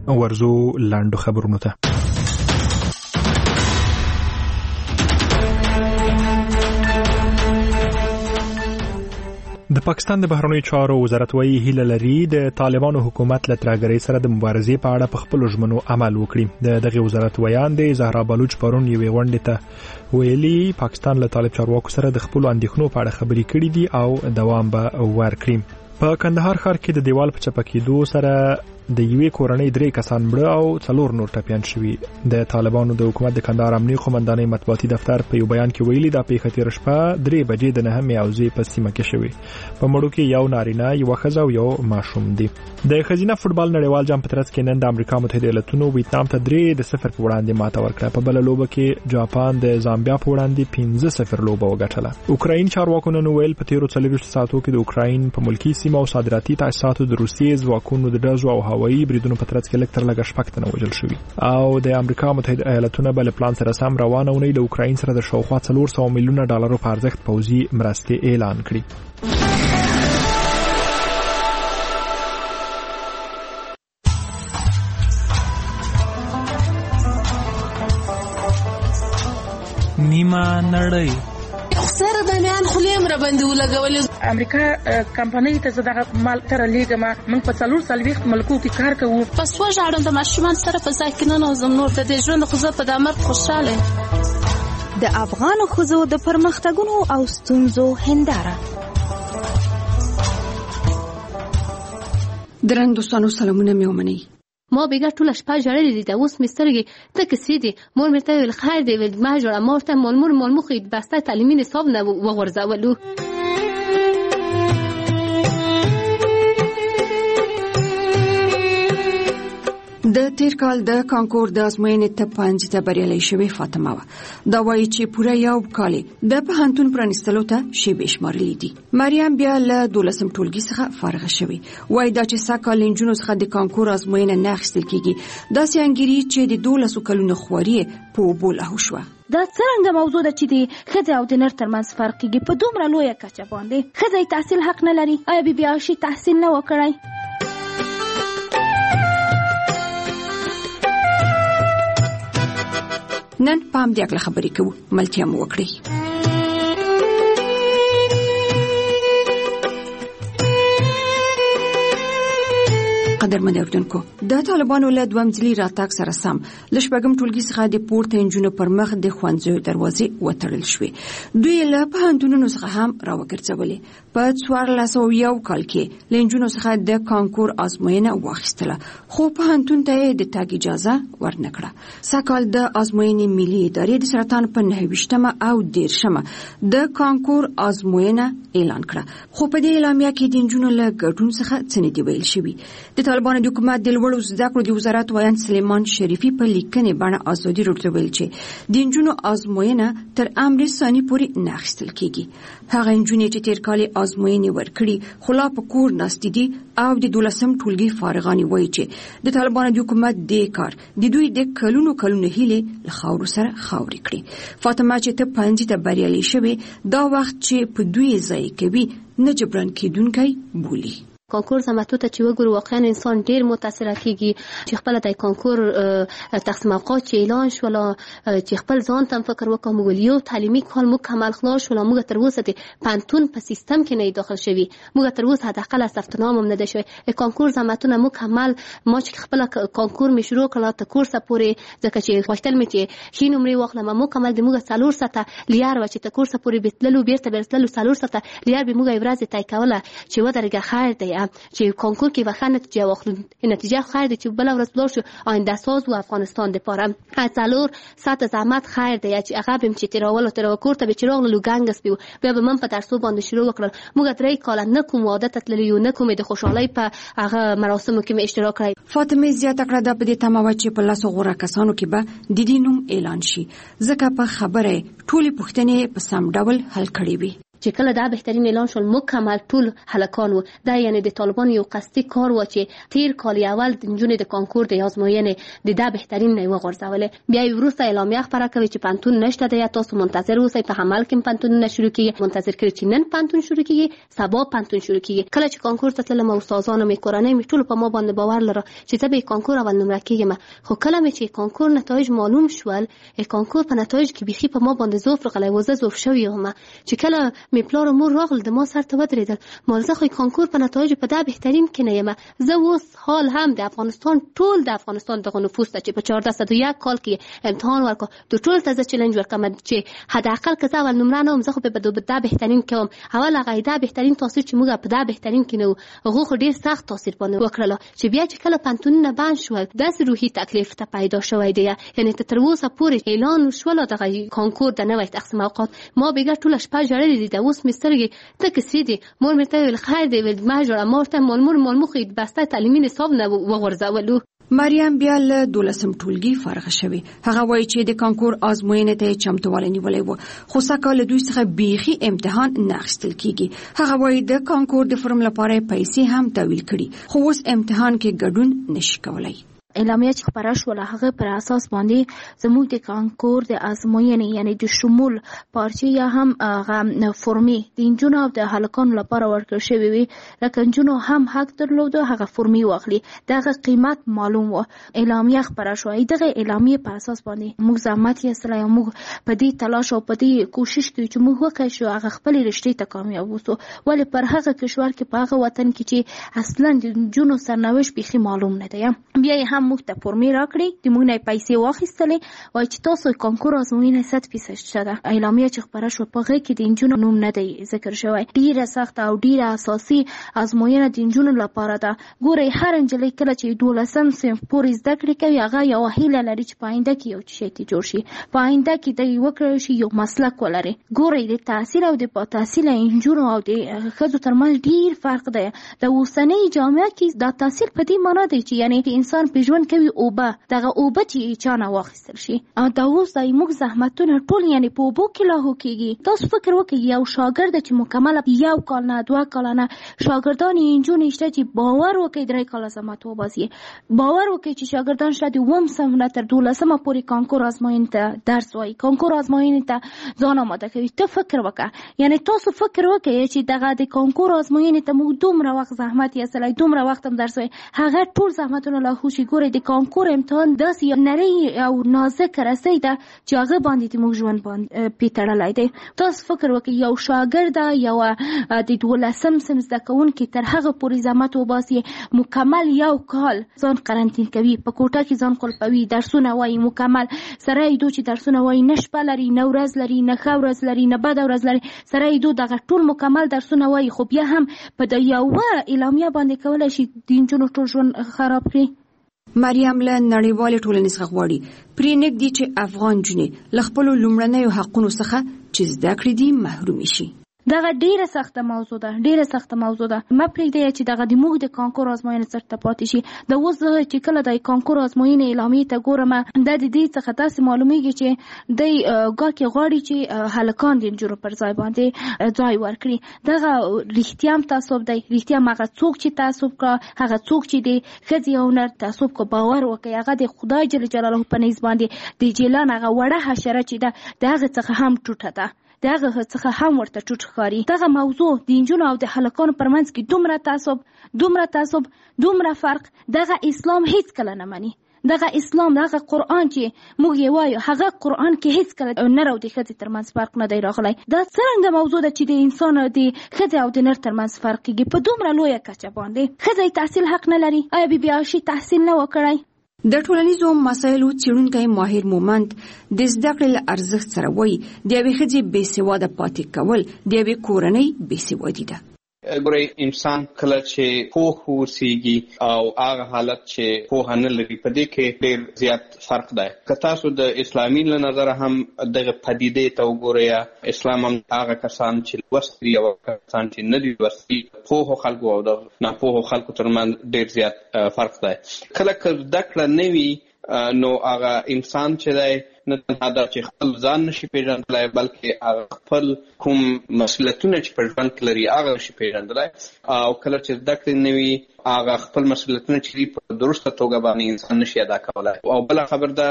ورزو لاندو خبرونو ته. د پاکستان د بهرنیو چارو وزارت وايي هیله لري د طالبانو حکومت له ترهګرۍ سره د مبارزې په اړه په خپل ژمنو عمل وکړي. دغه وزارت ویان دی زهرا بلوچ پرون یوې غونډې ته ویلي پاکستان له طالب چارواکو سره د خپل اندېښنو په اړه خبرې کړې دي او دوام به ورکړي. په کندهار ښار کې د دیوال په چپه کېدو سره د یوې کورنۍ 3 کسان مړه او 4 نور ټپیان شوي. د طالبانو د حکومت د کندهار امنیه قومندانۍ مطبوعاتي دفتر په یو بیان کې ویلي دا پیښه تیر شپه 3 بجې د 9 اوزې په سیمه کې شوې. په مړو کې یو نارینه، یو ښځه او یو ماشوم دي. د ښځینه فوټبال نړیوال جام په ترڅ کې نن د امریکا متحده ایالاتونو ویتنام ته 3-0 په وړاندې ماته ورکړه. په بل لوبه کې جاپان د زامبیا په وړاندې 5-0 لوبه وګټله. اوکراین چارواکو نن ویل په تیرو 40 ساعتو کې د اوکراین په ملکی سیمه او صادراتي تاسیساتو د روسیې ځواکونو د ډزو او هوایي بریدونو په ترڅ کې لږ تر لږه 6 تنه وژل شوي. او د امریکا متحده ایالاتونو بل پلان سره سم روانه ونی د اوکراین سره د شاوخوا 400 میلیونه ډالرو په ارزښت پوځي مرستې اعلان کړې. نیمه نړۍ سره د میان خلیم را باندې ولګولې. امریکا کمپنۍ ته زړه مال تر لېګما موږ په 4 ملکو کې کار کوو. پس وژاړم د ماشومان سره په ځای کې نه نوزم نور د ژوند خو په دمر خوشاله. د افغان خزو د پرمختګونو او ستونزو هنداره. درن دوستانو سلامونه مې ومنئ. ما بگه طول شپه جړلې دي د اوس مسترګي ته کسې دي مور مې ته ویل خیر دی ویل ما جوړه مورته مول مخې بسته تعلیمي نصاب نه وغورځولو. د تیر کال د کانکور د ازموینې ته پنځه ته بریالۍ شوې فاطمه و. دا وایي چې پوره یو کال د پوهنتون پرانیستلو ته شیبې شمارلې دي. مریم بیا له 12م ټولګي څخه فارغه شوې. وایي دا چې سږ کال نجونو څخه د کانکور ازموینه نه اخیستل کیږي داسې انګیري چې د 12 کلونو خواري په اوبو لاهو شوه. دا څرنګه موضوع ده چې د ښځې او د نر ترمنځ فرق کیږي په دومره لویه کچه باندې. ښځې تحصیل حق نه لري. آیا بیا شي تحصیل نه وکړای؟ نن پام دې اکله خبرې کوو ملتیا مو وکړئ. قدرمن اوردونکو د طالبانو له دوه مځلي راتګ سره سم ل شپږم ټولګي څخه د پورته انجونو پر مخ د ښوونځیو دروازې وتړل شوې. دوی له پوهنتونونو څخه هم راوګرځولې. په 1401 کال کې له انجونو څخه د کانکور ازموینه واخیستله خو پوهنتون ته د تګ اجازه ورنکړه. سږکال د ازموینې ملي ادارې د سرطان په 29مه او 10مه د کانکور ازموینه اعلان کړه. خو په دې اعلامیه کې د انجونو له ګډون څخه څه نه دی ویل شوي. د طالبانو د حکومت د لوړو زده کړو د وزارت ویان سلیمان شریفي په لیکنې باندې ازادي راډیو ویل چې د انجونو ازموینه تر امر ثاني پورې نه اخیستل کیږي. هغه انجونې چې تیر کال ازموینې ورکړي خو لا په کور ناستې دي او د 12م ټولګي فارغانې وایي چې د طالبانو د حکومت د کار د دوی د کلونو هیلې له خاورو سره خاورې کړي. فاطمه چې ته پنځه ته بریالۍ شوې دا وخت چې په دوی ځای کوي نه جبران کېدونکی بولي. کانکور زماتو ته چې وګورو واقعا انسان ډیر متاثر کیږي چې خپل د کانکور تقسیم اوقات چې اعلان شول چې خپل ځان ته فکر وکړم یو تعلیمي کال مکمل خلاص شول موږ تر اوسه د پانتون په سیستم کې نه داخل شوی موږ تر اوسه حداقل ثبت نام هم نه ده شوی. کانکور زماتونه مکمل ما چې خپل کانکور می شروع کړل ته کورس پورې ځکه چې غوښتل مې چې شي نمرې واخلم مکمل د موږ 4 ساعته لیار و چې ته کورس پورې بیتللو بیرته 4 ساعته لیار به موږ ورځ تای کوله چې ودرګه خیر دی چې کانکور کې وخت نتیجه واخلو. نتیجه خیر دی چې بل ورځ بلور شو آینده ساز و افغانستان د پاره اتلور سات زحمت خیر دی چې هغه بهم چې تیراول تر کور ته به چراغ لو ګنګس بیو بیا به من په درسو باندې شروع وکړل. موږ درې کال نه کوم عادت تللی نه کوم د خوشحالي په هغه مراسمو کې اشتراک کړی. فاطمه زیاته کړه د پدې تمه چې په لاسو غوړه کسانو کې به د دینوم اعلان شي ځکه په خبره ټولي پوښتنې په سم ډول حل کړي وي. چې کله دا بهترین اعلان شول مکمل ټول هلکان وو. دا یعنی د طالبان یو قصدي کار و چې تیر کال اول د نجونې د کانکور د ازموینې د دا بهترین نه وغورځولې. بیا وروسته اعلامیه خبره کوي چې پانتون نشته دی، تاسو منتظر اوسئ، په عمل کې پانتون نه شروع کیږي. منتظر کړئ چې نن پانتون شروع کیږي، سبا پانتون شروع کیږي. کله چې کانکور ته تلم استادانو می کورنۍ می ټول په ما باندې باور لره چې زه به کانکور اول نمره کیږم. خو کله مې چې کانکور نتایج معلوم شول، کانکور په نتایج کې بيخي په ما باندې زوف راغلی و، زه زوف شوی وم. چې کله می پلار مور راغل د ما سر ته ودرېدل، مال زه خو کانکور په نتایج په دا بهترین کې نه یم. زه اوس حال هم د افغانستان ټول د افغانستان دغه نفوس ته چې په 1401 کال کې امتحان ورکړ، د ټول ته زه چیلنج ورکړم چې حد اقل که زه اول نمره نه وم، زه خو به دا بهترین کوم. اول هغه دا بهترین تاثیر چې موږ په دا بهترین کې نو هغه خو ډیر سخت تاثیر باندې وکړل. چې بیا چې کله پانتونونه بند شول، داسې روحي تکلیف ته پیدا شوی دی. یعنی تر اوسه پورې اعلان شول دغه کانکور د نوې تقسیم اوقات، ما بګه ټول شپه جوړې دي. د اوس مسترګي تک سری دي، مور مې ته ویل خیر دی، ول ما جوړه مورته مول مخې بسته تعلیمي نصاب نه وغورځولو. مریم بیا له 12م ټولګي فارغه شوې. هغه وایي چې د کانکور ازموینې ته چمتووالی نیولې و، خو سکه دوی څخه بیخي امتحان نه اخیستل کیږي. هغه وایي د کانکور د فرم لپاره پیسې هم تحویل کړي، خو اوس امتحان کې ګډون نشي کولای. اعلامیه چې خبره شوله هغه پر اساس باندې زموږ د کانکور د ازموینې یعنی د شمول پارچې یا هم هغه فرمې د نجونو او د هلکانو لپاره ورکړل شوې وي. لکه نجونو هم حق درلود هغه فرمې واخلي، دغه قیمت معلوم و. اعلامیه خبره شوه، دغه اعلامیه پر اساس باندې موږ زحمت یې سره یو موږ په دې تلاش او په دې کوشش کوي چې موږ وکړو چې هغه خپل رشتې ته کامیاب وسو. ولې پر هغه کشور کې په هغه وطن کې چې اصلا د نجونو سرنوشت بيخي معلوم نه دی، بیا یې هم موږ ته فرمې راکړي، د موږ نه پیسې واخیستلې، وایي چې تاسو کانکور ازموینه 100% شته. اعلامیه چې خبره شوه په هغه کې د نجونو نوم نه دی ذکر شوی. ډیره سخته او ډیره اساسي ازموینه د نجونو لپاره ده. ګورئ هر نجلۍ کله چې 12م صنف پورې زده کړې کوي، هغه یو هیله لري چې په آینده کې یو شی ته جوړ شي، په آینده کې د وکړي شي یو مسلک ولري. ګورئ د تحصیل او د با تحصیل نجونو او د ښځو ترمنځ ډیر فرق دی. د اوسنۍ جامعه کې دا تحصیل په دې معنی دی چې یعنی انسان په ژوند کوي اوبه، دغه اوبه چې چانه واخیستل شي. دا اوس د موږ زحمتونه ټول یعنی په اوبو کې لاهو کیږي. تاسو فکر وکړئ یو شاګرد چې مکمل یو کال نه 2 کال نه شاګردان نجونې شته چې باور وکړي 3 کال زحمت وباسي، باور وکړي چې شاګردان شته 1 صنف نه تر 12مه پورې کانکور ازموینې ته درس وایي، کانکور ازموینې ته ځان آماده کوي. ته فکر وکړه، یعنی تاسو فکر وکړئ چې دغه د کانکور ازموینې ته موږ دومره وخت زحمت یې سره دومره وخت هم درس وایي، هغه ټول زحمتونه لاهو شي. ګورئ د کانکور امتحان داسې نری او نازک رسۍ ده چې هغه باندې موږ ژوند باندې پیتړلی دی. تاسو فکر وکړئ یو شاګرد یو د 12م صنف زده کوونکی تر هغه پورې زحمت وباسي، مکمل یو کال ځان قرنطین کوي، په کوټه کې ځان قلپوي، درسونه وایي مکمل، سره یې دو چې درسونه وایي نه شپه لري نه ورځ لري نه ښه ورځ لري نه بده ورځ لري، سره یې دو دغه ټول مکمل درسونه وایي، خو بیا هم په د یوه اعلامیه باندې کولی شي د نجونو ټول ژوند خراب کړي. مریم له نړیوالې ټولنې څخه غواړي پرې نږدې چې افغان نجونې له خپلو لومړنیو حقونو څخه چې زده کړې دي محرومې شي. دغه ډیره سخته موضوع ده، ډیره سخته موضوع ده. ما پرېږدی چې دغه د موږ د کانکور ازموینې سره پاتې شي. د اوس چې کله د کانکور ازموینې اعلامیې ته ګورم، د دې څخه تاسو معلومیږي چې د ګاکې غواړي چې هلکان د نجونو پر ځای باندې ځای ورکړي. دغه رښتیا هم تعصب دی، رښتیا هم هغه څوک چې تعصب کړه، هغه څوک چې د ښځې او نر تعصب کو باور وکړي، هغه د خدای جل جلاله په نيز باندې د جیلان هغه وړه حشره چې ده دغه څخه هم ټوټه ده، دغه څخه هم ورته ټوټ ښکاري. دغه موضوع د نجونو او د هلکانو پرمنځ کې دومره تعصب دومره فرق دغه اسلام هیڅ کله نه مني. دغه اسلام دغه قرآن چې موږ یې وایو هغه قرآن کې هیڅ کله نر او د ښځې ترمنځ فرق نه دی راغلی. دا څرنګه موضوع ده چې د انسان د ښځې او د نر ترمنځ فرق کېږي په دومره لویه کچه باندې. ښځه تحصیل حق نه لري، آیا بی عایشې تحصیل نه وکړی؟ د ټولنیزو مسایلو څېړونکی ماهر مومند د زده کړې له ارزښت سره وایي د یوې ښځې بې سواده پاتې کول د یوې کورنۍ بې سوادي ده. ګورئ انسان کله چې پوه اوسېږي او هغه حالت چې پوهه نه لري په دې کې ډېر زیات فرق دی. که تاسو د اسلامي له نظره هم دغه پدیدې ته وګورئ، اسلام هم هغه کسان چې لوستي او کسان چې نه دي لوستي، پوهو خلکو او د ناپوهو خلکو ترمنځ ډېر زیات فرق دی. کله که زده کړه نه وي نو هغه انسان چې دی نه تنها دا چې خپل ځان نشي پیژندلای بلکې هغه خپل کوم مسؤلیتونه چې په ژوند کې لري هغه نشي پیژندلای او کله چې زده کړې نه وي هغه خپل مسؤلیتونه چې په درسته توګه باندې انسان نشي ادا کولای. او بل خبر ده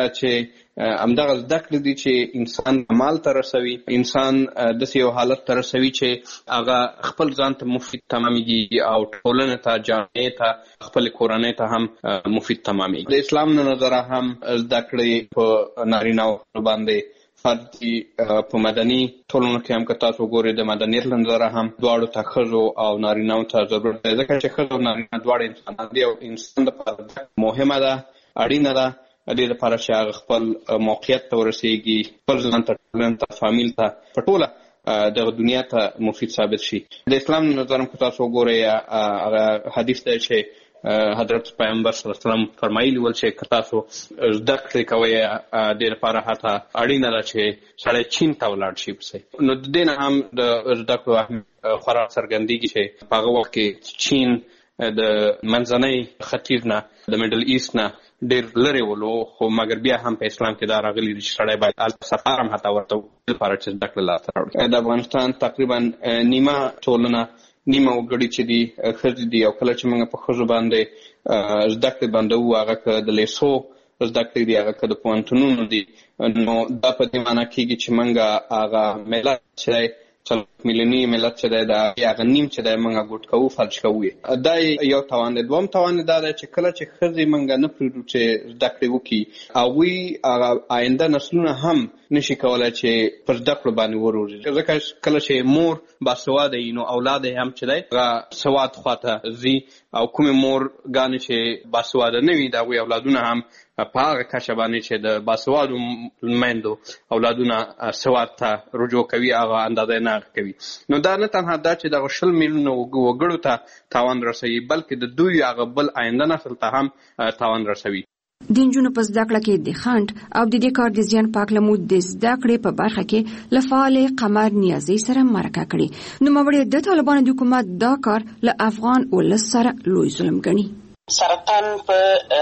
چې همدغه زده کړې دي چې انسان کمال ته رسوي، انسان داسې یو حالت ته رسوي چې هغه خپل ځان ته مفید تمامېږي او ټولنې ته، جامعې ته، خپل کورنۍ ته هم مفید تمامېږي. د اسلام نه نظره هم زده کړې په نارینه‌و باندې فرض دي. په مدني ټولنو کې هم که تاسو ګورئ د مدنیت له نظره هم دواړو ته ښځو او نارینه‌و ته ضرورت دی، ځکه چې ښځه او نارینه دواړه انسانان دي او انسان لپاره مهمه ده، اړینه ده دې لپاره چې هغه خپل موقعیت ته ورسېږي، خپل ځان ته، ټولنې ته، فامیل ته، په ټوله دغه دنیا ته مفید ثابت شي. د اسلام نه نظر هم که تاسو وګورئ هغه حدیث دی چې حضرت پیغمبر صلی الله علیه وسلم فرمایلی ول چې که تاسو زده کړې کوئ دې لپاره حتی اړینه ده چې سړی چین ته ولاړ شي پسې. نو د دې نه هم د زده کړو اهمیت خورا څرګندېږي چې په هغه وخت کې چین د منځنۍ ختیځ نه، د میډل ایست نه ډېر لرې ولو، خو مګر بیا هم په اسلام کې دا راغلي دي چې سړی باید هلته سفر هم حتی ورته لپاره چې زده کړه لاسته راوړي. د افغانستان تقریبا نیمه ټولنه، نیمه وګړي چې دي ښځې دي، او کله چې موږ په ښځو باندې زده کړې بندوو، هغه که د لیسو زده کړې دي، هغه که د پوهنتونونو دي، نو دا په دې معنا کېږي چې موږ هغه ملت چې دی، 4 میلیوني ملت چې دی، د هغه نیم چې دی موږ ګوټ کوو، فلج کوو. دا یو تاوان دی. دوم تاوان دا دی چې کله چې ښځې موږ نه پرېږدو چې زده کړې وکړي، هغوی هغه آینده نسلونه هم نشي کولای چې پر زده کړو باندې وروزي، ځکه کله چې مور باسواده وي نو اولاد هم چې دی هغه سواد خواته ځي، او کومې مورګانې چې باسواده نه وي د هغوی اولادونه هم په هغه کچه باندې چې د باسوادو میندو اولادونه سواد ته رجوع کوي، هغه اندازه نه کوي. نو دا نه تنها دا چې دغه 20 میلیونه وګړو ته تاوان رسوي، بلکې د دوی هغه بل آینده نسل ته هم تاوان رسوي. د نجونو په زده کړه کې د خنډ او د دې کار د زیان پاک لمود د زده کړې په برخه کې له فعال قمر نیازي سره مرکه کړي. نوموړی د طالبانو د حکومت دا کار له افغان ولس سره لوی ظلم ګڼي. سرطان په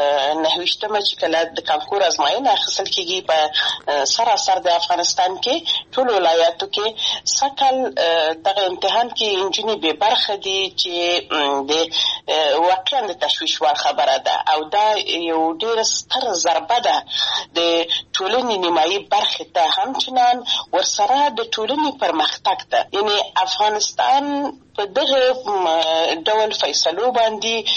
9مه چې کله د کانکور ازموینه اخیستل کېږي په سراسر د افغانستان کې ټول ولایاتو کې سکل دغه امتحان کې انجینی به برخه دي چې د واقعا د تشویش وړ خبره ده، او دا یو ډېر ستر ضربه ده د ټولنې نیمایي برخې ته، همچنان ورسره د ټولنې پرمختګ ته. یعنی افغانستان په دغه ډول فیصلو باندې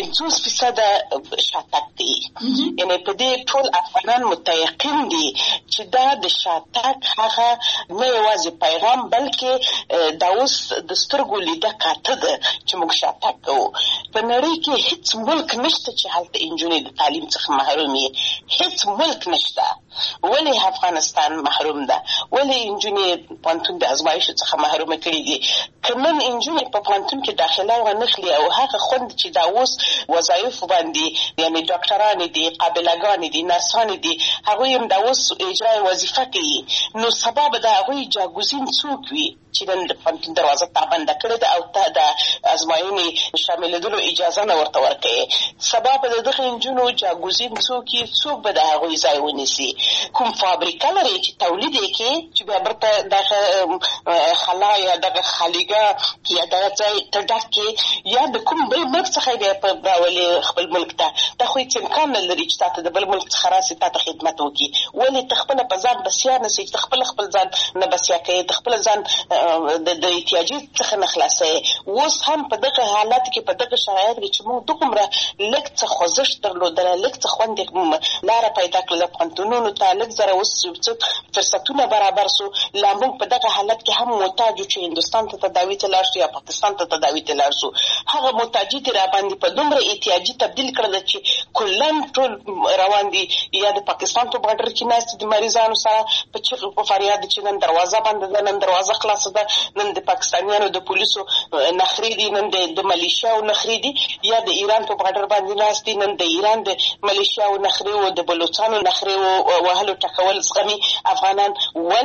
50% شاتګ دی. یعنی په دې ټول افغانان متيقن دي چې دا د شاتګ هغه نه یوازې پیغام بلکې دا اوس د سترګو لیده کاته ده چې موږ شاتګ کوو. په نړۍ کې هیڅ ملک نشته چې هلته انجونې د تعلیم څخه محروم وي، هیڅ ملک نشته. ولې افغانستان محروم ده؟ ولې انجونې پوهنتون د ازمایښت څخه محروم کړي دي؟ که نن انجونې په پوهنتون کې داخله ونخلي او هغه خوند چې دا اوس وظایف باندې یعنی ډاکټران دي، قابلګان دي، نرسان دي، هغوی هم دا اوس اجرای وظیفه کوي، نو سبا به د هغوی جاګوزین څوک وي چې نن د پوهنتون دروازه تا بنده کړې ده او ته د ازموینې شاملېدلو اجازه نه ورته ورکوې؟ سبا به د دغه نجونو جاګوزین څوک وي؟ څوک به د هغوی ځای ونیسي؟ کوم فابریکه لري چې تولید یې کړي چې بیا برته دغه خلا یا دغه خالیګه یا دغه ځای ته ډک کړي، یا د کوم بل ملک څخه یې په راولي خپل ملک ته؟ دا خو هېڅ امکان نه لري چې تا ته د بل ملک څخه راسي، تا ته خدمت وکړي. ولې ته خپله په ځان بسیا نه سې چې ته خپل ځان نه بسیا کوې، ته خپل ځان د احتیاجي څخه نه خلاصوې؟ اوس هم په دغه حالت کې، په دغه شرایط کې چې موږ دومره لږ څه خوځښت درلودلی، لږ څه خوند لاره پیدا کړله پوهنتونونو ته، لږ زره اوس فرصتونه برابر سو، لا موږ په دغه حالت کې هم محتاج یو چې هندوستان ته تداوي ته لاړ شو یا پاکستان ته تداوي ته لاړ شو. هغه محتاجي دې راباندې په دومره احتیاجي تبدیل کړله چې کلن ټول روان دي، یا د پاکستان په بارډر کې ناست دي مریضانو سره په چغو په فریاد چې نن دروازه بنده ده، نن دروازه خلاصه ده، نن د پاکستانیانو د پولیسو نخرې دي، نن د ملیشیاو نخرې دي، یا د ایران په بارډر باندې ناست دي، نن د ایران د ملیشیاو نخرې او د بلوچستان نخرې وهلو ټکول زغمي افغانان. ولې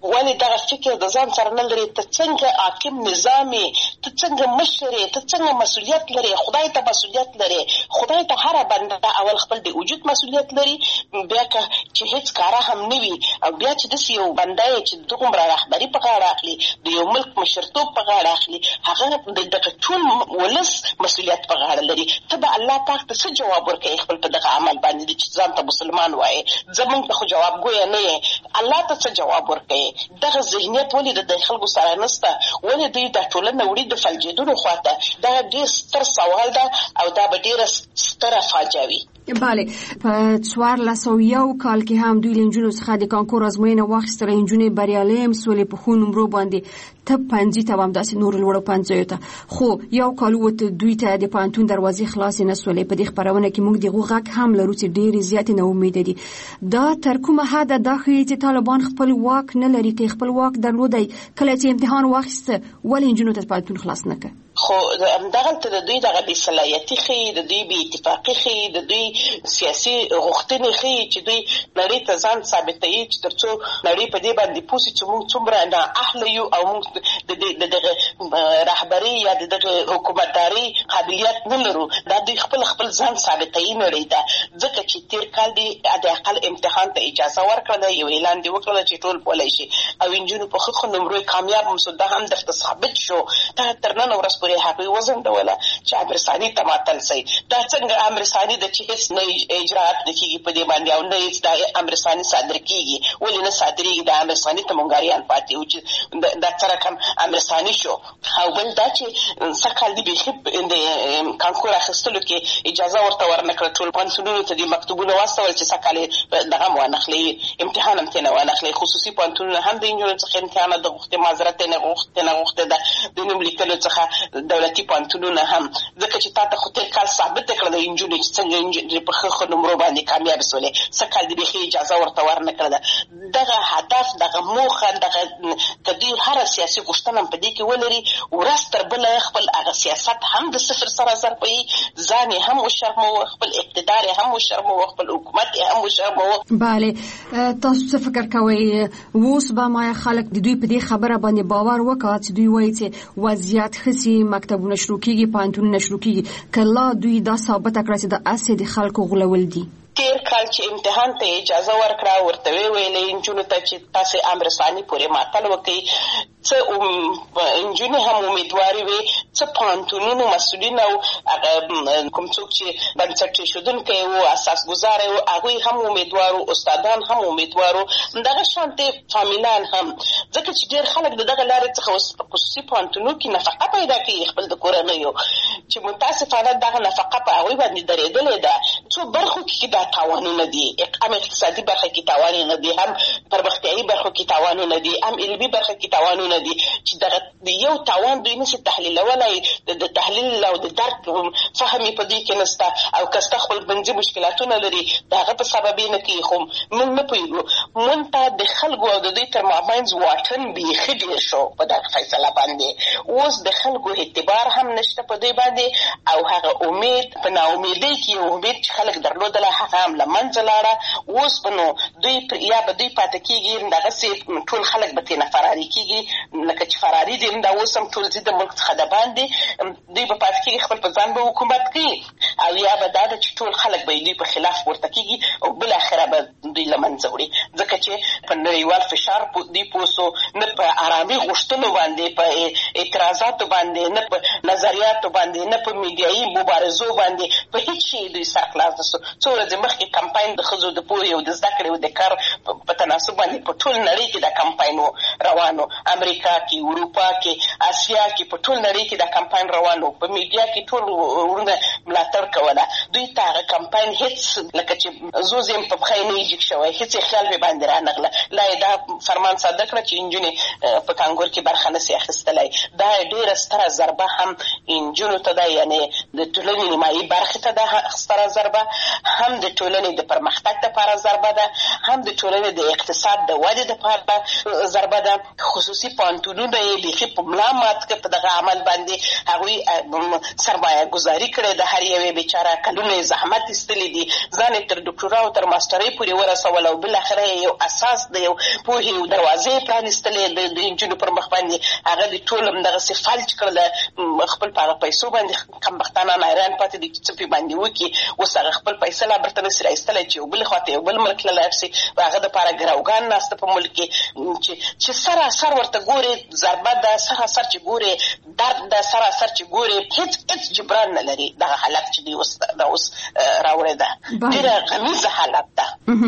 ولې دغه فکر د ځان سره نه لري ته څنګه حاکم نظامي ته څنګه مشر ته څنګه مسؤلیت لري خدای ته مسؤلیت لري خدای ته هر بنده اول خپل د وجود مسؤلیت لري بیا که چې هیڅ کار هم نه وي او بیا چې د یو بنده چې دغه رهبری په غاړه اخلي د یو ملک مشرتوب په غاړه اخلي هغه د ټول ولس مسؤلیت په غاړه لري ته به الله پاک ته څه جواب ورکړي خپل په دغه عمل باندې چې ځان ته مسلمان وایي زمونږ ته خو جواب ګویا نه یې الله ته څه جواب ورکړي دغه ذهنیت ولې د خلکو سره نشته ولې دوی د ټولنه وړي د فلجېدلو خواته دا ډېر ستر سوال ده او دا به ډېره ستره فاجعه وي. بله په 1401 کال کې هم دوی لنجونو څخه د کانکور ازموینه واخیستله نجونې بریالۍ هم سولې په ښو نمرو باندې ته پنځي ته هم داسې نور لوړو پنځیو ته خو یو کال وته دوی ته د پوهنتون دروازې خلاصې نه سولې په دې خپرونه کې موږ دغه غږ هم لرو چې ډېرې زیاتې ناامیده دي دا تر کومه حده دا ښیي چې طالبان خپل واک نه لري که خپل واک درلودی کله چې امتحان واخیسته ولې نجونو ته پوهنتون خلاص نه کړ خو همدغلته د دوی دغه بې صلاحیتي ښیي د دوی بې اتفاقي ښیي د دوی سیاسي غوښتنې ښیي چې دوی نړۍ ته ځان ثابتوي چې تر څو نړۍ په دې باندې پوه شي چې موږ څومره نااهله یو او موږ د دغه رهبري یا د دغه حکومتداري قابلیت نه لرو دا دوی خپل ځان ثابتوي نړۍ ته ځکه چې تېر کال دی د اقل امتحان ته اجازه ورکړله یو اعلان دی وکړله چې ټول بولی شي او نجونو په ښه نمرو کامیاب هم شو دا هم درته ثابت شو دا تر نن ورځ پورې هغوی وځنډوله چې امر ثاني ته معطل شي دا څنګه امر ثاني ده چې هېڅ نه اجراات نه کېږي په دې باندې او نه هېڅ دا امر ثاني صادر کېږي ولې نه صادرېږي دا امر ثاني ته مونګاریان پاتې وو چې دا څه رقم امر ثاني شو او بل دا چې سږکال د بیخي د کانکور اخیستلو کې اجازه ورته ورنه کړه ټول پوهنتونونو ته دې مکتوبونه واستول چې سږکال یې دغه هم وانخلي امتحان هم ترېنه وانخلي خصوصي پوهنتونونه هم د نجونو څخه امتحان د غوښتې معذرت یې نه غوښتې ده د نوم لیکلو څخه دولتي پوهنتونونه هم ځکه چې تا ته خو تېر کال ثابته کړه د نجونې چې څنګه په ښه نمرو باندې کامیاب شولې سږکال د بیخي اجازه ورته ورنه کړه ده دغه هدف دغه موخه دغه که دوی هره سیاسي غوښتنه هم په دې کې ولري ورځ تر بله خپل هغه سیاست هم د صفر سره ضربوي ځان یې هم وشرموه خپل اقتدار یې هم وشرموه خپل حکومت یې هم وشرموه. بله تاسو څه فکر کوئ اوس به ما خلک د دوی په دې خبره باندې باور وکړي چې دوی وایي چې وضعیت ښه سي مکتبونه شروع کېږي پوهنتونونه شروع کېږي که لا دوی دا ثابته کړه چې د اسې د خلکو غولول دي تېر کال چې امتحان ته اجازه ورکړه ورته ویلې نجونو ته چې تاسې امر ثاني پورې معطل وکړئ څه نجونې هم امیدوارې وې څه پوهنتونونو مسؤلین او کوم څوک چې بنسټ ایښودونکی وو اساسګزاره وو هغوی هم امیدوار وو استادان هم امیدوار وو همدغه شانتې فامیلان هم ځکه چې ډېر خلک د دغه لارې څخه اوس په خصوصي پوهنتونونو کې نفقه پیدا کوي خپل د کورنیو چې متاسفانه دغه نفقه په هغوی باندې درېدلې ده څو برخو کې دا تاوانونه دي هم اقتصادي برخه کې تاوانونه دي هم پرمختیایي برخو کې تاوانونه دي هم علمي برخه کې تاوانونه دي چې دغه یو تاوان دوی نشي تحلیلولی د تحلیل او د درک فهم یې په دې کې نشته او که ستا خپل بنځي مشکلاتونه لري د هغه په سبب یې نه کوي خو موږ نه پوهېږو موږ ته د خلکو او د دوی تر مابینځ واټن بیخي ډېر شو په دغه فیصله باندې اوس د خلکو اعتبار هم نشته په دوی باندې او هغه امید په ناامیدۍ کې یو امید چې خلک درلودله هغه هم له منځه لاړه اوس به نو دوی یا به دوی پاتې کېږي دغسې ټول خلک به ترېنه فراري کېږي لکه چې فراري دي دا اوس هم ټول ځي د ملک څخه د باندې دوی به پاتې کېږي خپل په ځان به حکومت کوي او یا به دا ده چې ټول خلک به دوی په خلاف ورته کېږي او بالاخره به دوی له منځه وړي ځکه چې په نړیوال فشار دوی پوه سو نه په ارامي غوښتنو باندې په اعتراضاتو باندې نه په نظریاتو باندې نه په میډیایي مبارزو باندې په هېڅ شي دوی سرخلاص نه سو څو ورځې مخکې کمپاین د ښځو د پوهې او د زده کړې او د کار په تناسب باندې په ټول نړۍ کې دا کمپاین روانو امریکا کې اروپا کې اسیا کې په ټول نړۍ کې دا کمپاین روانو په میډیا کې ټول ورونه ملاتړ کوله دوی ته هغه کمپاین هېڅ لکه چې زوز یم په پښی نه ایجک شوی هېڅ یې خیال پرې باندې رانغله لا یې دا فرمان صادر کړه چې نجونې په کانکور کې برخه نسي اخیستلی دا ډېره ستره ضربه هم نجونو ته ده یعنې د ټولنې نیمایي برخې ته ده ستره ضربه هم د ټولنې د پرمختګ دپاره ضربه ده هم د ټولنې د اقتصاد د ودې دپاره ضربه ده خصوصي پوهنتونونه یې بیخي په ملا مات کړه په دغه عمل باندې هغوی سرمایه ګزاري کړې د هر یوې بیچاره کلونه څومره زحمت ایستلی دي، ځان تر ډاکټرا او تر ماسترۍ پورې ورسول او بل اخره یو اساس د یو پوهې او دروازې پرانیستلې د انجونو پر مخ باندې هغه د ټول دغه فالج کړل خپل په پیسو باندې کم بختانه حیران پاتې دي چې په باندې وکی اوس هغه خپل پیسې لا برته نسي راستلای چې بل خواته یو بل ملک لا لارسي هغه د پاره ګراوګان ناست په ملک چې سره ورته ګوري ضربه ده سره چې ګوري درد ده سره چې ګوري هیڅ جبران نه لري دغه حالت چې دی اوس راوړی ده ډېره غمیزه حالت ده.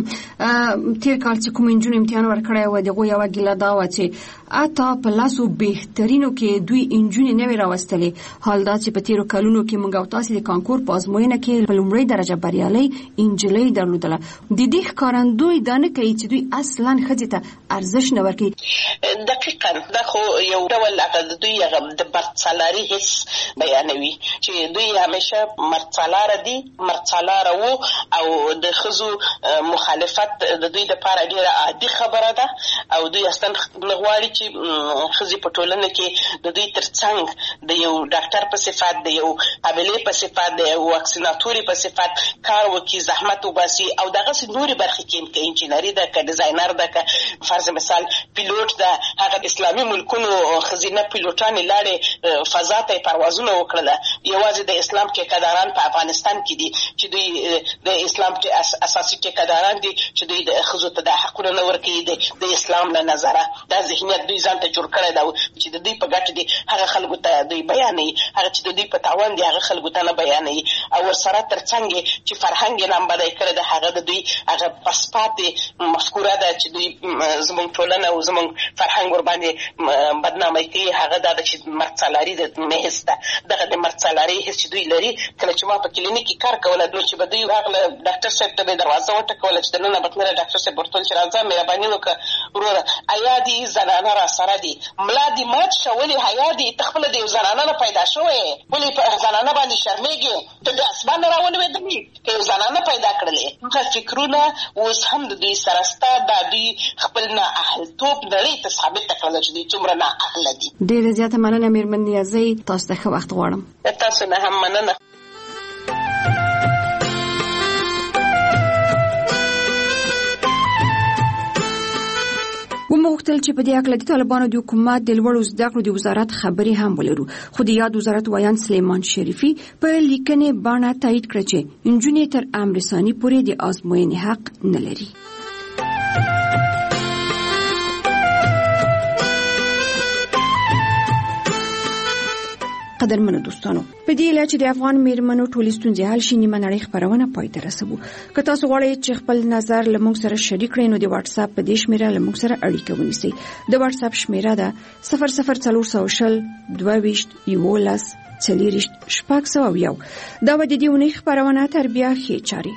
تیر کال چې کوم انجون امتحان ورکړی و دغه یو ګیله دا و چې اته په لاسو بهترینو کې دوی انجون نه وی راوستلې، حال دا چې په تیرو کلونو کې موږ او تاسو د کانکور په ازموینه کې په لومړی درجه بریالي انجلۍ درلودله. د دې ښکارندوی دا نه کوي چې دوی اصلا ښځې ته ارزښت نه ورکوي. دقیقاً دا خو یو ډول د دوی د مرڅلاري حس بیانوي چې دوی همیشه مرڅلاره دي، مرڅلاره وو او د ښځو مخالفت د دوی لپاره ډیره عادي خبره ده او دوی اصلا غواړي چې ښځې په ټولنه کې د دوی ترڅنګ د یو ډاکټر په صفت، د یو حاملې په صفت، د یو واکسیناتوري په صفت کار وکړي، زحمت وباسي او دغسې نورې برخې کې که انجینري ده که ډیزاینر ده که فرض مثال پیلوټ ده. هغه اسلامي ملکونو ښځینه پیلوټانې لاړې فضا ته پروازونه وکړله. یوازې د اسلام ټیکهداران په افغانستان کې دي چې دوی د اسلام اساسي ټیکهداران دي چې دوی د ښځو ته د حقونه نه ورکوي د اسلام له نظره. دا ذهنیت دوی ځان ته جوړ کړی ده چې د دوی په ګټه دي هغه خلکو ته دوی بیانوي، هغه چې د دوی په تاوان دي هغه خلکو ته نه بیانوي او ورسره ترڅنګ چې فرهنګ یې نامبدی کړی ده هغه د دوی هغه پسپاتې مفکوره ده چې دوی زموږ ټولنه او زموږ فرهنګ ورباندې بدنامي کوي. هغه دا ده چې مرڅلاري د حس ده، دغه د مرڅلاري حس چې دوی لري. کله چې ما په کلینیک کې کار کوله نو چې به دوی هغه ډاکټر صاحب ته به دروازه وټکوله چې دننه به تللی ډاکټر صاحب ورته ویل چې راځه مهرباني وکړه وروره ایا دې زنانه را سره دي، ملا دې مات شه، ولې حیا دې ته خپله د یو زنانه نه پیدا شوی، ولې په زنانه باندې شرمېږې، ته د اسمانه را ولوېدلې که یو زنانه پیدا کړلې. هغه فکرونه اوس هم د دوی سره سته. دا دوی خپل نااهلتوب نړۍ ته ثابته کړله چې دوی څومره نااهله دي. ډېره زیاته مننه مېرمن نیازۍ، تاسو ته ښه وخت غواړم. تاسو نه هم مننه. وموږتل چې په دې اړه د طالبانو د حکومت د لوړو زده کړو د وزارت خبري هم ولرو، خو د یاد وزارت وایان سلیمان شریفي په لیکنې باندې تایید کړ چې انجونې تر امر ثاني پورې د ازموینې حق نه لري. قدرمنو دوستانو، په دې لاره چې د افغان میرمنو ټولې ستونزې حل شي نیمه نړۍ خبرونه پای ته رسوو. که تاسو غواړئ چې خپل نظر له موږ سره شریک کړئ نو د واتس اپ په دې شمیره له موږ سره اړیکه ونیسئ. د واتس اپ شمیره ده 00400 22 11 40 601. دا و د دې ونې خبرونه تر بیا ښې چاري.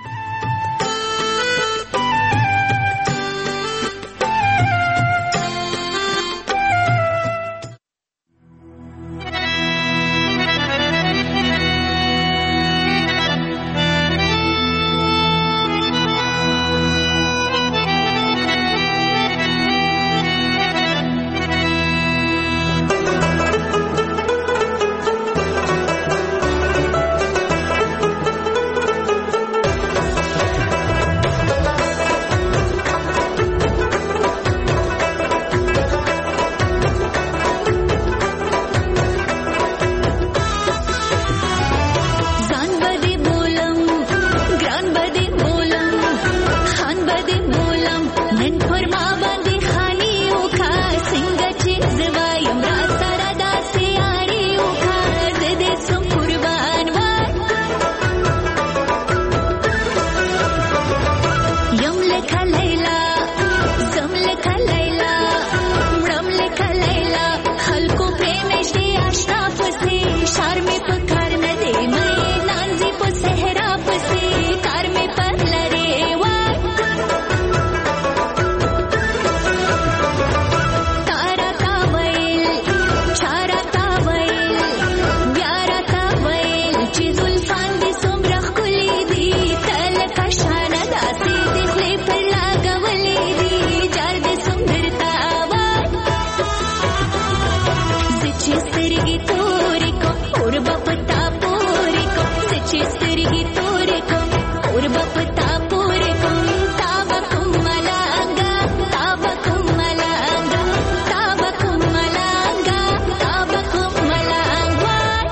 سترګې تورې کو اور په پتا پورې کو چې سترګې تورې پورې کوم اور به پتا پورې کوم تا به کوم ملنګا تا به کوم ملنګا تا به کوم ملنګا تا به کوم ملنګا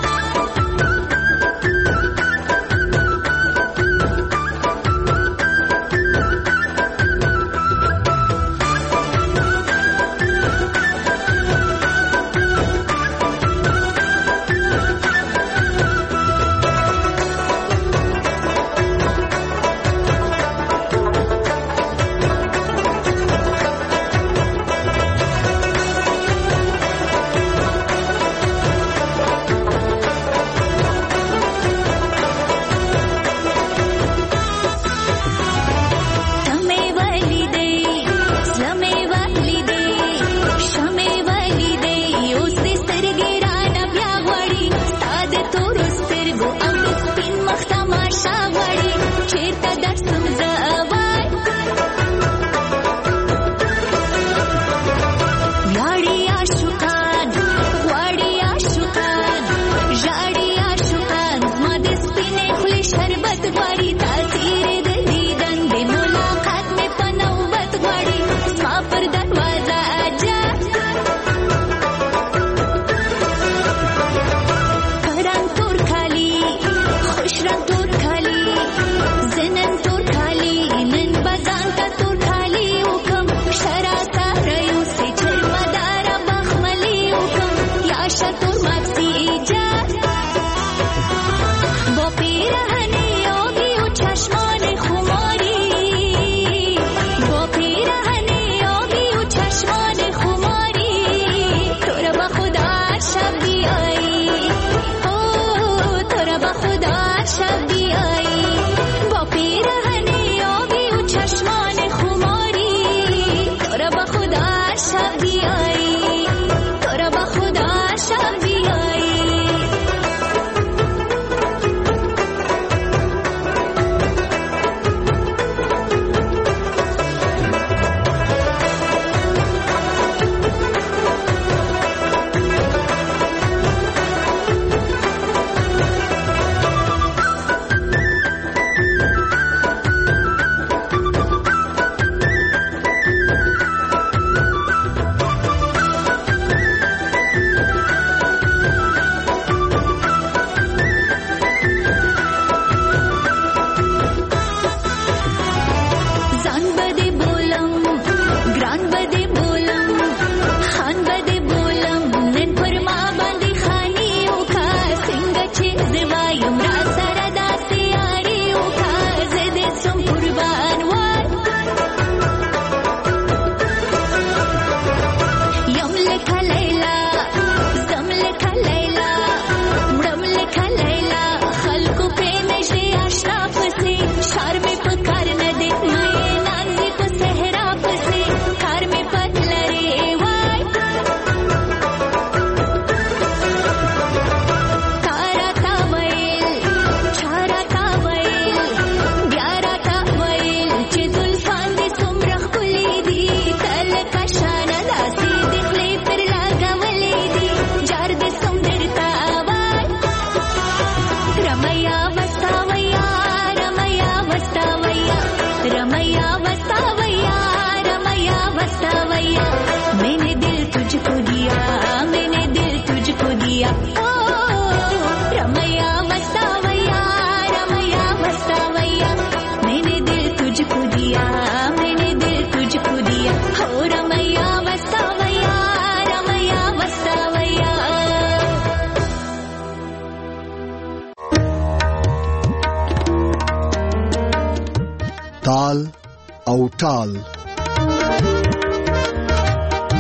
تال او ټال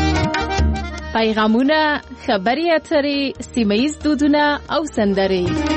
پیغامونه، خبري اترې، سیمه ییز دودونه او سندرې